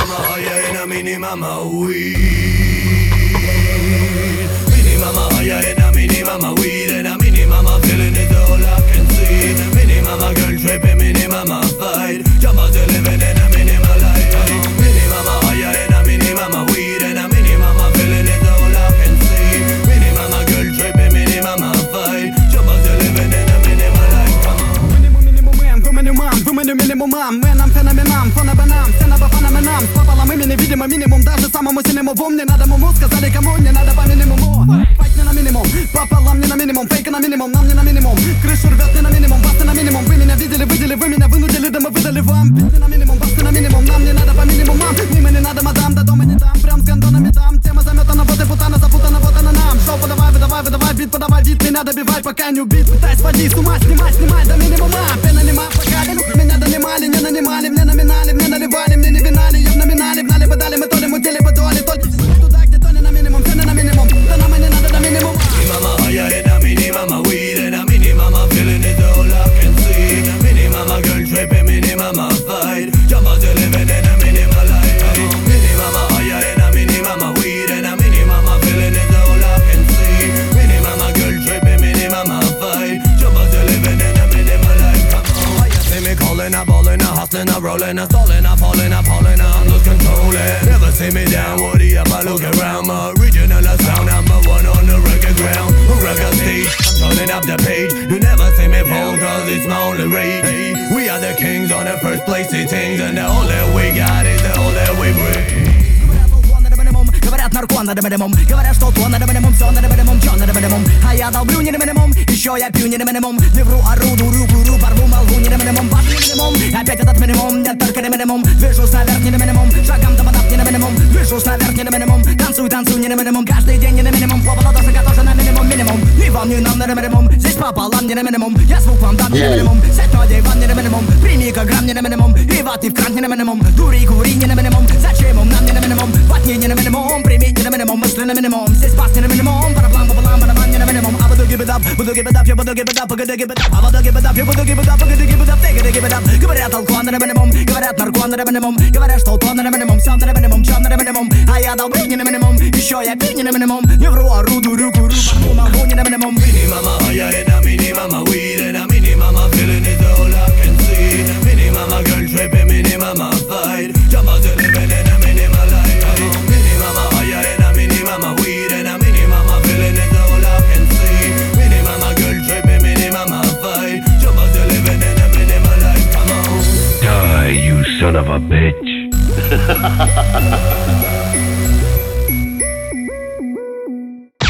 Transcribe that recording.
mama higher and a mini mama weed. Mini mama higher and a mini mama weed. And a mini mama feeling is all I can see. Mini mama girl tripping, mini mama fight. Jumpers are living in a minimal life. Mini mama higher and a mini mama weed. And a mini mama feeling is all I can see. Mini mama girl tripping, mini mama fight. Jumpers are living in a minimal life. Come on. Минимум, мы нам феноменам, фоноbanam, все по феноменам. Пополам ими невидимо минимум, даже самому сильному в ум не надо муму. Сказали кому, не надо по минимуму. Файт не на минимум, пополам не на минимум. Фейк на минимум, нам не на минимум. Крышу рвет не на минимум, вас на минимум. Вы меня видели, выдели, вы меня вынудили, да мы выдали вам. Бит не на минимум, вас на минимум, нам не надо по минимумам. Мимо не надо, мадам, до дома не дам. Прям с гондонами дам, тема заметана, вот и путана, запутана, вот она нам. Шоу подавай, выдавай, выдавай, бит подавай, бит меня добивай, пока не убит. Пытаюсь водить с ума, снимай до минимума. Пена нема, пока меня донимали, не нанимали, мне номинали, мне наливали, мне не винали, ее в номинале, гнали бы дали, мы то ли мутили бы доли, только туда, где то не на минимум, все не на минимум, да нам и не надо до минимума. Mama higher and a mini mama weed. And a mini mama feeling is all I can see. Mini mama girl tripping, mini mama fight. Jumpers are living in a minimal life. Mini mama higher and a mini mama weed. And a mini mama feeling is all I can see. Mini mama girl tripping, mini mama fight. Jumpers are living in a minimal life. Come on. See me calling, a balling, a hustling, a rolling, a stalling, a falling, a falling, I'm lose control. Never see me down, woody up, I look around. My original sound, number one on the record ground. Record stage, I'm turning up the page. You never see me fall, cause it's my only rage. We are the kings on the first place things. And the only we got is the only we bring. Говорят, наркон надо минимум. Говорят, что то надо минимум, все надо минимум, чё надо минимум. А я долблю не на минимум, еще я пью не на минимум. Не вру, ору, дуру, куру, порву, молву не на минимум. Баб не на минимум, опять этот минимум. Нет, только на минимум, движусь наверх не на минимум. Шагом до подав не на минимум, движусь наверх не на минимум. Танцуй, не на минимум, каждый день не на минимум. Попала дошика тоже на минимум, минимум. Ни вам, ни нам не на минимум, здесь пополам не на минимум. Я звук вам дам не на минимум, сядь на диван не на минимум. Прими грамм не на минимум, и ваты в кран не на минимум. Дури, кури не на минимум, зачем им нам не на минимум. Ватни не на минимум, прими не на минимум, мысли на минимум. Здесь пас не на минимум, параплан, пополам, барабан не на минимум. А буду give it up, я буду give it up, погоди give it up. А буду give it up, я буду give it up, погоди give it up, take it, give it up. Говорят, алкоголь на минимум, говорят, наркон на минимум. Говорят, что то на минимум, все на минимум, чё на минимум. А я долблю не на минимум, еще я пью не на минимум. Не вру, ору, дуру, куру, порву, молву не на минимум. Mini mama higher and a mini mama weed. And a mini mama feeling is all I can see. Mini mama girl tripping, mini mama fight. Jumpers are living in a minimal life. Mini mama higher and a mini mama weed. And a mini mama feeling is all I can see. Mini mama girl tripping, mini mama fight. Jumpers are living in a minimal life. Come on. Die, you son of a bitch.